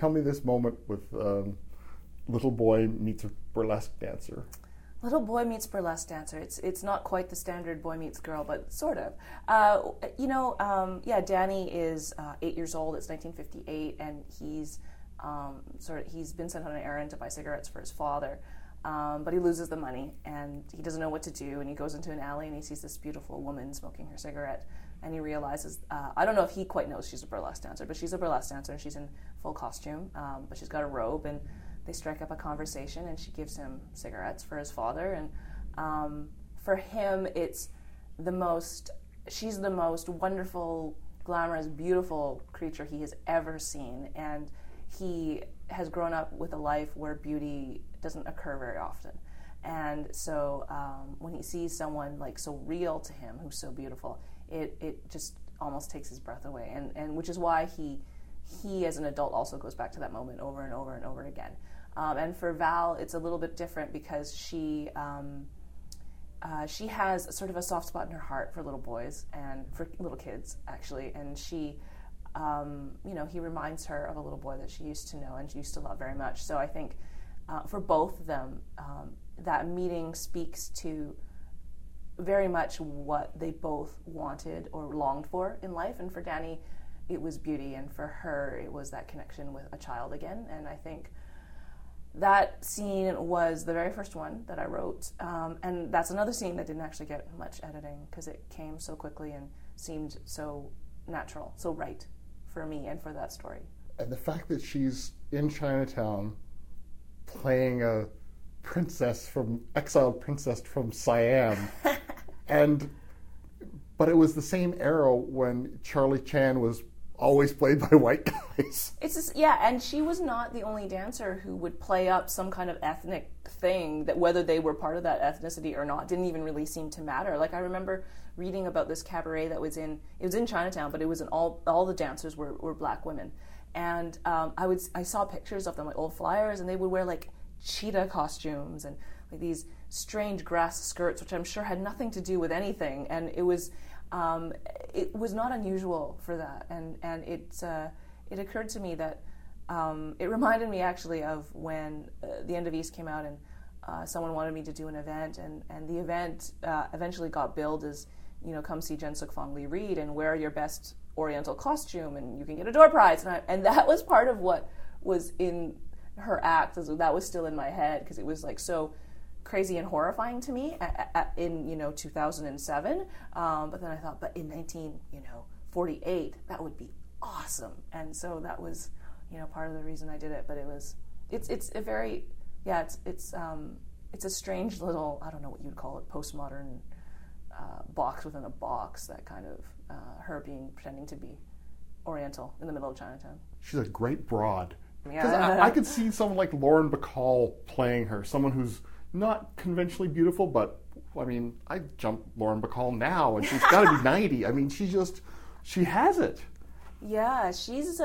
tell me this moment with little boy meets a burlesque dancer. Little boy meets burlesque dancer. It's not quite the standard boy meets girl, but sort of. Danny is 8 years old. It's 1958, and he's been sent on an errand to buy cigarettes for his father, but he loses the money, and he doesn't know what to do. And he goes into an alley, and he sees this beautiful woman smoking her cigarette, and he realizes, I don't know if he quite knows she's a burlesque dancer, but she's a burlesque dancer, and she's in full costume, but she's got a robe, and they strike up a conversation, and she gives him cigarettes for his father. And for him, she's the most wonderful, glamorous, beautiful creature he has ever seen. And he has grown up with a life where beauty doesn't occur very often. And so when he sees someone like so real to him, who's so beautiful, it just almost takes his breath away. And which is why he as an adult also goes back to that moment over and over and over again. And for Val, it's a little bit different because she has sort of a soft spot in her heart for little boys and for little kids, actually. And she, he reminds her of a little boy that she used to know and she used to love very much. So I think for both of them, that meeting speaks to very much what they both wanted or longed for in life. And for Danny, it was beauty, and for her, it was that connection with a child again. And I think that scene was the very first one that I wrote, and that's another scene that didn't actually get much editing because it came so quickly and seemed so natural, so right for me and for that story. And the fact that she's in Chinatown playing a exiled princess from Siam, but it was the same era when Charlie Chan was always played by white guys. It's just, yeah, and she was not the only dancer who would play up some kind of ethnic thing that whether they were part of that ethnicity or not didn't even really seem to matter. Like I remember reading about this cabaret that was in Chinatown, but it was in all the dancers were black women. And I saw pictures of them, like old flyers, and they would wear like cheetah costumes and like these strange grass skirts, which I'm sure had nothing to do with anything. And it was not unusual for that. And it occurred to me that it reminded me actually of when The End of East came out, and someone wanted me to do an event, and the event eventually got billed as, come see Jen Suk-Fong Lee Reed and wear your best Oriental costume and you can get a door prize. And that was part of what was in her act. That was still in my head because it was like so crazy and horrifying to me in 2007. But then I thought, but in 1948, that would be awesome. And so that was part of the reason I did it. But it's a strange little, I don't know what you'd call it, postmodern box within a box, that kind of her pretending to be Oriental in the middle of Chinatown. She's a great broad. Yeah. I could see someone like Lauren Bacall playing her, someone who's not conventionally beautiful, but I mean, I jump Lauren Bacall now, and she's got to be 90. I mean, she has it. Yeah,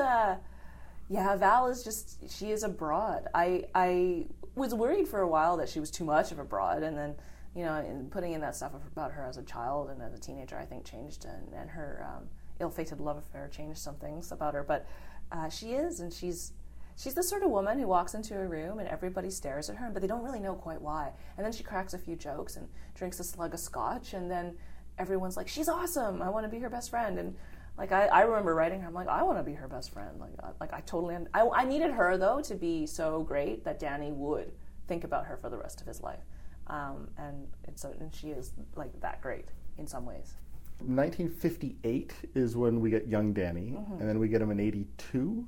Val is she is a broad. I was worried for a while that she was too much of a broad, and then, putting in that stuff about her as a child and as a teenager, I think changed, and her ill-fated love affair changed some things about her. But she is, and she's the sort of woman who walks into a room and everybody stares at her, but they don't really know quite why. And then she cracks a few jokes and drinks a slug of scotch, and then everyone's like, she's awesome, I want to be her best friend. And like I remember writing her, I'm like, I want to be her best friend. I needed her though to be so great that Danny would think about her for the rest of his life. And she is like that great in some ways. 1958 is when we get young Danny, and then we get him in 82.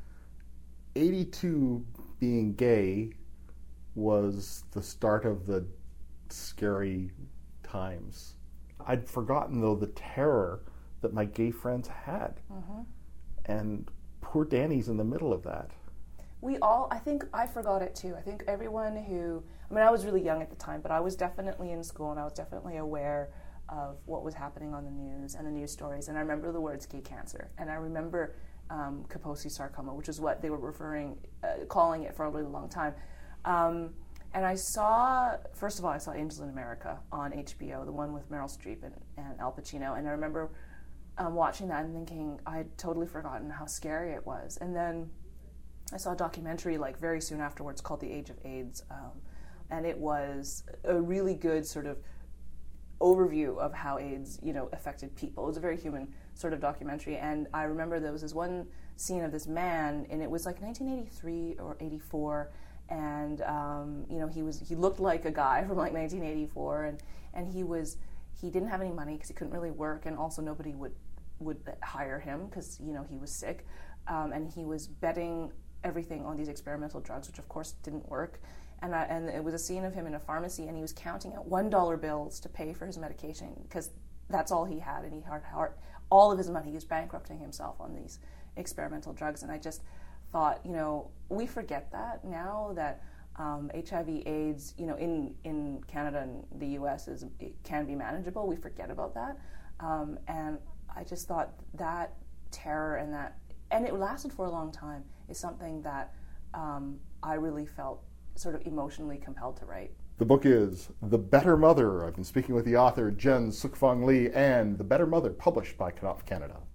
82 being gay was the start of the scary times. I'd forgotten, though, the terror that my gay friends had. And poor Danny's in the middle of that. I think I forgot it too. I think everyone I was really young at the time, but I was definitely in school and I was definitely aware of what was happening on the news and the news stories. And I remember the words gay cancer. And I remember Kaposi sarcoma, which is what they were calling it for a really long time. And first of all, I saw Angels in America on HBO, the one with Meryl Streep and Al Pacino. And I remember watching that and thinking I'd totally forgotten how scary it was. And then I saw a documentary like very soon afterwards called The Age of AIDS, and it was a really good sort of overview of how AIDS, affected people. It was a very human sort of documentary, and I remember there was this one scene of this man, and it was like 1983 or 84, and he looked like a guy from like 1984, and he didn't have any money because he couldn't really work, and also nobody would hire him because he was sick, and he was betting everything on these experimental drugs, which of course didn't work. And it was a scene of him in a pharmacy, and he was counting out $1 bills to pay for his medication because that's all he had, and he had all of his money. He was bankrupting himself on these experimental drugs, and I just thought, we forget that now that HIV/AIDS, in Canada and the U.S. It can be manageable. We forget about that, and I just thought that terror and it lasted for a long time is something that I really felt sort of emotionally compelled to write. The book is The Better Mother. I've been speaking with the author, Jen Suk-Fong Lee, and The Better Mother, published by Knopf Canada.